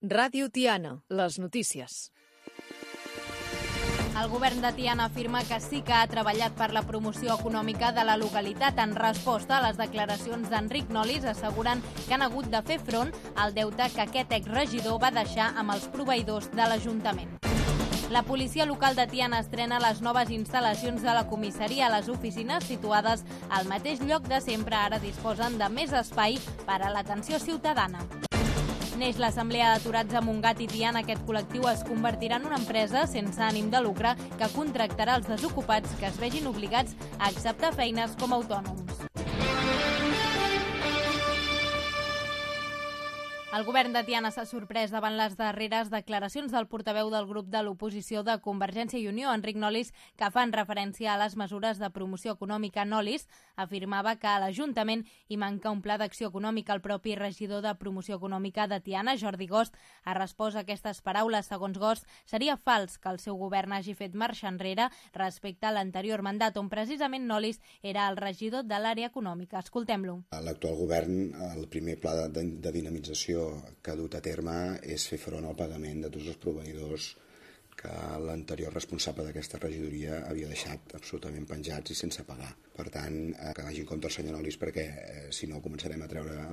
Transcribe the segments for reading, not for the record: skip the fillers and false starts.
Ràdio Tiana, les notícies. El govern de Tiana afirma que sí que ha treballat per la promoció econòmica de la localitat. En resposta a les declaracions d'Enric Nolis, asseguren que han hagut de fer front al deute que aquest exregidor va deixar amb els proveïdors de l'Ajuntament. La policia local de Tiana estrena les noves instal·lacions de la comissaria. Les oficines, situades al mateix lloc de sempre, ara disposen de més espai per a l'atenció ciutadana. Neix l'Assemblea d'Aturats a Montgat i Tiana. Aquest col·lectiu es convertirà en una empresa sense ànim de lucre que contractarà els desocupats que es vegin obligats a acceptar feines com a autònoms. El govern de Tiana s'ha sorprès davant les darreres declaracions del portaveu del grup de l'oposició de Convergència i Unió, Enric Nolis, que fan referència a les mesures de promoció econòmica. Nolis afirmava que a l'Ajuntament hi manca un pla d'acció econòmica. El propi regidor de promoció econòmica de Tiana, Jordi Gost, ha respost a aquestes paraules. Segons Gost, seria fals que el seu govern hagi fet marxa enrere respecte a l'anterior mandat, on precisament Nolis era el regidor de l'àrea econòmica. Escoltem-lo. L'actual govern, el primer pla de dinamització que ha dut a terme és fer front al pagament de tots els proveïdors que l'anterior responsable d'aquesta regidoria havia deixat absolutament penjats i sense pagar. Per tant, que vagi en compte el senyor Nolis, perquè si no començarem a treure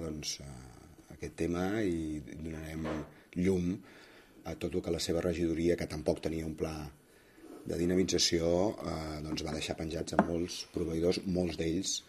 aquest tema i donarem llum a tot el que la seva regidoria, que tampoc tenia un pla de dinamització, va deixar penjats a molts proveïdors, molts d'ells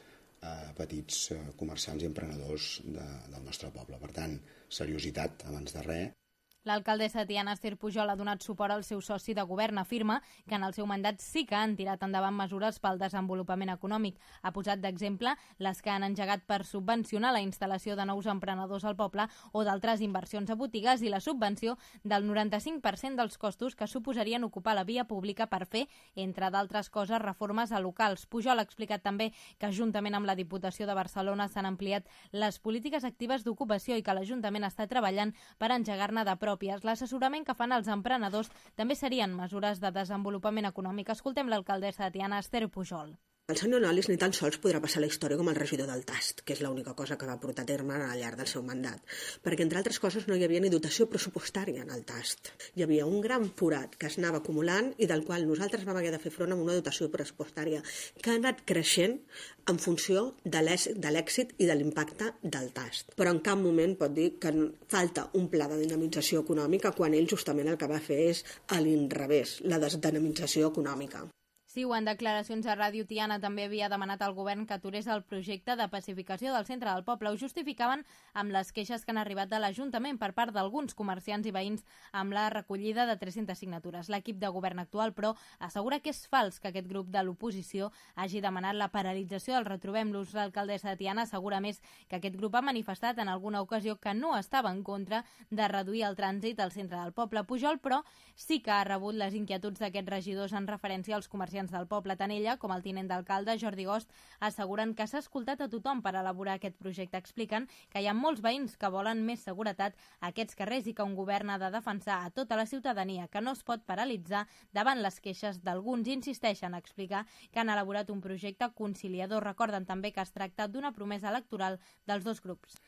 petits comerciants i emprenedors del nostre poble. Per tant, seriositat abans de res. L'alcaldessa de Tiana, Esther Pujol, ha donat suport al seu soci de govern. Afirma que en el seu mandat sí que han tirat endavant mesures pel desenvolupament econòmic. Ha posat d'exemple les que han engegat per subvencionar la instal·lació de nous emprenedors al poble o d'altres inversions a botigues i la subvenció del 95% dels costos que suposarien ocupar la via pública per fer, entre d'altres coses, reformes a locals. Pujol ha explicat també que, juntament amb la Diputació de Barcelona, s'han ampliat les polítiques actives d'ocupació i que l'Ajuntament està treballant per engegar-ne de pròpies. L'assessorament que fan els emprenedors també serien mesures de desenvolupament econòmic. Escoltem l'alcaldessa de Tiana, Esther Pujol. El senyor Nolis ni tan sols podrà passar a la història com el regidor del Tast, que és l'única cosa que va portar a terme al llarg del seu mandat, perquè, entre altres coses, no hi havia ni dotació pressupostària en el Tast. Hi havia un gran forat que es anava acumulant i del qual nosaltres vam haver de fer front amb una dotació pressupostària que ha anat creixent en funció de l'èxit i de l'impacte del Tast. Però en cap moment pot dir que falta un pla de dinamització econòmica quan ell justament el que va fer és a l'inrevés, la desdinamització econòmica. Ciu, en declaracions a Ràdio Tiana, també havia demanat al govern que aturés el projecte de pacificació del centre del poble. Ho justificaven amb les queixes que han arribat de l'Ajuntament per part d'alguns comerciants i veïns amb la recollida de 300 signatures. L'equip de govern actual, però, assegura que és fals que aquest grup de l'oposició hagi demanat la paralització del Retrobem-los. L'alcaldessa de Tiana assegura més que aquest grup ha manifestat en alguna ocasió que no estava en contra de reduir el trànsit al centre del poble. Pujol, però, sí que ha rebut les inquietuds d'aquests regidors en referència als comerciants del poble. Tant ella com el tinent d'alcalde, Jordi Gost, asseguren que s'ha escoltat a tothom per elaborar aquest projecte. Expliquen que hi ha molts veïns que volen més seguretat a aquests carrers i que un govern ha de defensar a tota la ciutadania, que no es pot paralitzar davant les queixes d'alguns. Insisteixen a explicar que han elaborat un projecte conciliador. Recorden també que es tracta d'una promesa electoral dels dos grups.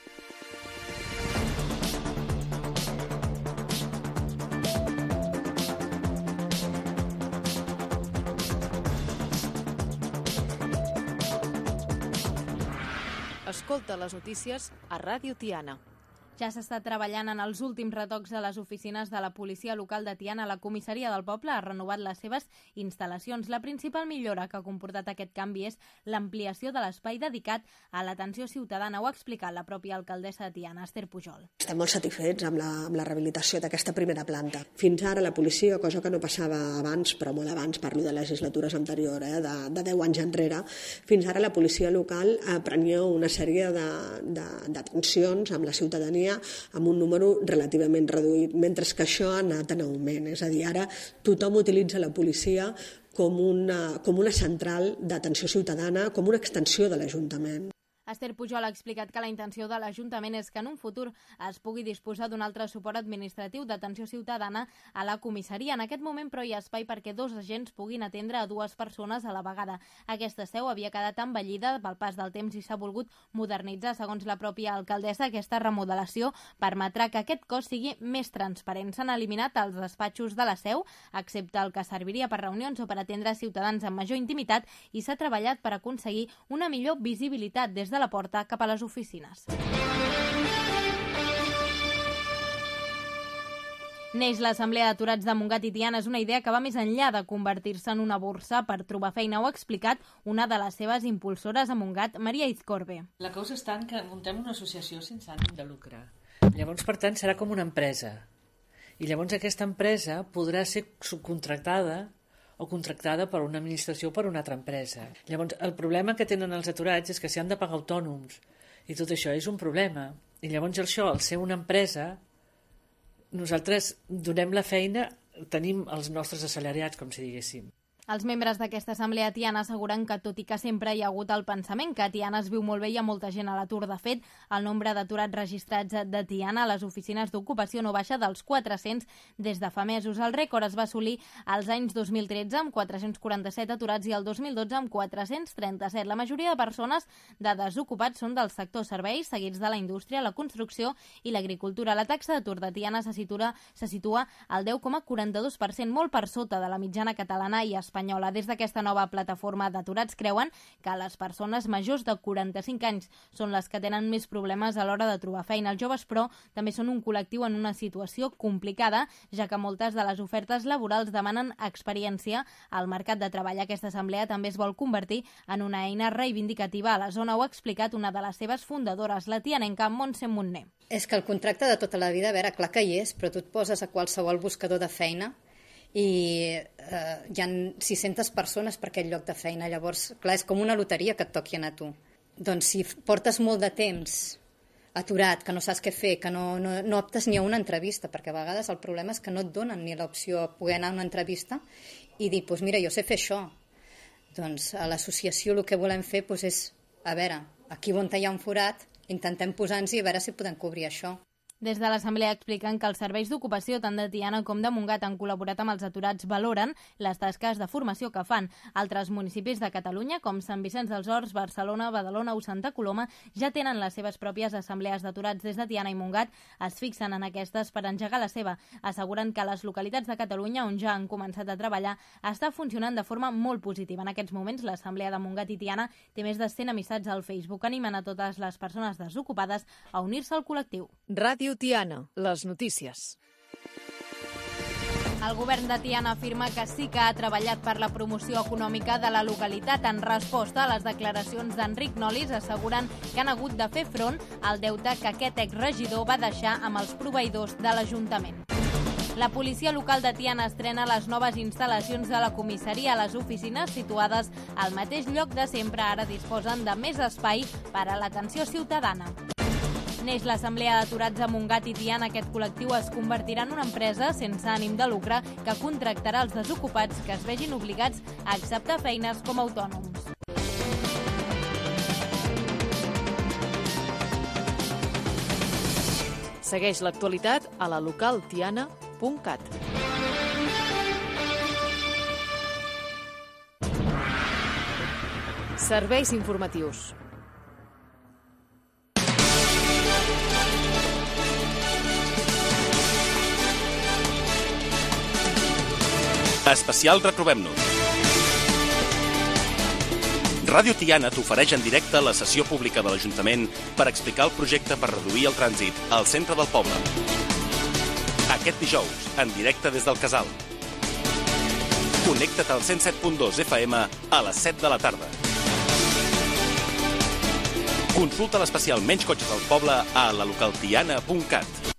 Escolta les notícies a Ràdio Tiana. Ja s'està treballant en els últims retocs de les oficines de la policia local de Tiana. La comissaria del poble ha renovat les seves instal·lacions. La principal millora que ha comportat aquest canvi és l'ampliació de l'espai dedicat a l'atenció ciutadana. Ho ha explicat la pròpia alcaldessa de Tiana, Esther Pujol. Estem molt satisfets amb la rehabilitació d'aquesta primera planta. Fins ara la policia, cosa que no passava abans, però molt abans, parlo de legislatures anteriors, de 10 anys enrere, fins ara la policia local prenia una sèrie d'atencions amb la ciutadania amb un número relativament reduït, mentre que això ha anat en augment. És a dir, ara tothom utilitza la policia com una central d'atenció ciutadana, com una extensió de l'Ajuntament. Esther Pujol ha explicat que la intenció de l'Ajuntament és que en un futur es pugui disposar d'un altre suport administratiu d'atenció ciutadana a la comissaria. En aquest moment, però, hi ha espai perquè 2 agents puguin atendre a 2 persones a la vegada. Aquesta seu havia quedat envellida pel pas del temps i s'ha volgut modernitzar. Segons la pròpia alcaldessa, aquesta remodelació permetrà que aquest cos sigui més transparent. S'han eliminat els despatxos de la seu, excepte el que serviria per reunions o per atendre ciutadans amb major intimitat, i s'ha treballat per aconseguir una millor visibilitat des de la porta cap a les oficines. Neix l'Assemblea d'Aturats de Montgat i Tiana. És una idea que va més enllà de convertir-se en una borsa per trobar feina. Ho ha explicat una de les seves impulsores a Montgat, Maria Izcorbe. La cosa està en que muntem una associació sense ànim de lucre. Llavors, per tant, serà com una empresa. I llavors aquesta empresa podrà ser subcontractada o contractada per una administració o per una altra empresa. Llavors, el problema que tenen els aturats és que s'hi han de pagar autònoms, i tot això és un problema. I llavors això, al ser una empresa, nosaltres donem la feina, tenim els nostres assalariats, com si diguéssim. Els membres d'aquesta assemblea a Tiana asseguren que, tot i que sempre hi ha hagut el pensament que a Tiana es viu molt bé i hi ha molta gent a l'atur. De fet, el nombre d'aturats registrats de Tiana a les oficines d'ocupació no baixa dels 400 des de fa mesos. El rècord es va assolir als anys 2013 amb 447 aturats i el 2012 amb 437. La majoria de persones de desocupats són del sector serveis, seguits de la indústria, la construcció i l'agricultura. La taxa d'atur de Tiana se situa al 10,42%, molt per sota de la mitjana catalana i espanyola. Des d'aquesta nova plataforma d'aturats creuen que les persones majors de 45 anys són les que tenen més problemes a l'hora de trobar feina. Els joves, però, també són un col·lectiu en una situació complicada, ja que moltes de les ofertes laborals demanen experiència al mercat de treball. Aquesta assemblea també es vol convertir en una eina reivindicativa a la zona. Ho ha explicat una de les seves fundadores, la tianenca Montse Montner. És que el contracte de tota la vida, a veure, clar que hi és, però tu et poses a qualsevol buscador de feina i hi ha 600 persones per aquest lloc de feina. Llavors, clar, és com una loteria que et toqui anar a tu. Doncs si portes molt de temps aturat, que no saps què fer, que no optes ni a una entrevista, perquè a vegades el problema és que no et donen ni l'opció de poder anar a una entrevista i dir, doncs mira, jo sé fer això. Doncs a l'associació el que volem fer és, a veure, aquí on hi ha un forat, intentem posar-nos-hi a veure si podem cobrir això. Des de l'Assemblea expliquen que els serveis d'ocupació tant de Tiana com de Montgat han col·laborat amb els aturats, valoren les tasques de formació que fan. Altres municipis de Catalunya, com Sant Vicenç dels Horts, Barcelona, Badalona o Santa Coloma, ja tenen les seves pròpies assemblees d'aturats. Des de Tiana i Montgat es fixen en aquestes per engegar la seva. Asseguren que les localitats de Catalunya, on ja han començat a treballar, està funcionant de forma molt positiva. En aquests moments, l'Assemblea de Montgat i Tiana té més de 100 amistats al Facebook. Animen a totes les persones desocupades a unir-se al col·lectiu. Ràdio Tiana, les notícies. El govern de Tiana afirma que sí que ha treballat per la promoció econòmica de la localitat. En resposta a les declaracions d'Enric Nolis, asseguren que han hagut de fer front al deute que aquest exregidor va deixar amb els proveïdors de l'Ajuntament. La policia local de Tiana estrena les noves instal·lacions de la comissaria. Les oficines, situades al mateix lloc de sempre, ara disposen de més espai per a l'atenció ciutadana. Neix l'Assemblea d'Aturats a Montgat i Tiana. Aquest col·lectiu es convertirà en una empresa sense ànim de lucre que contractarà els desocupats que es vegin obligats a acceptar feines com a autònoms. Segueix l'actualitat a la localtiana.cat. Serveis informatius. Especial Retrobem-nos. Ràdio Tiana t'ofereix en directe la sessió pública de l'Ajuntament per explicar el projecte per reduir el trànsit al centre del poble. Aquest dijous, en directe des del Casal. Connecta't al 107.2 FM a les 7 de la tarda. Consulta l'especial Menys cotxes al poble a lalocaltiana.cat.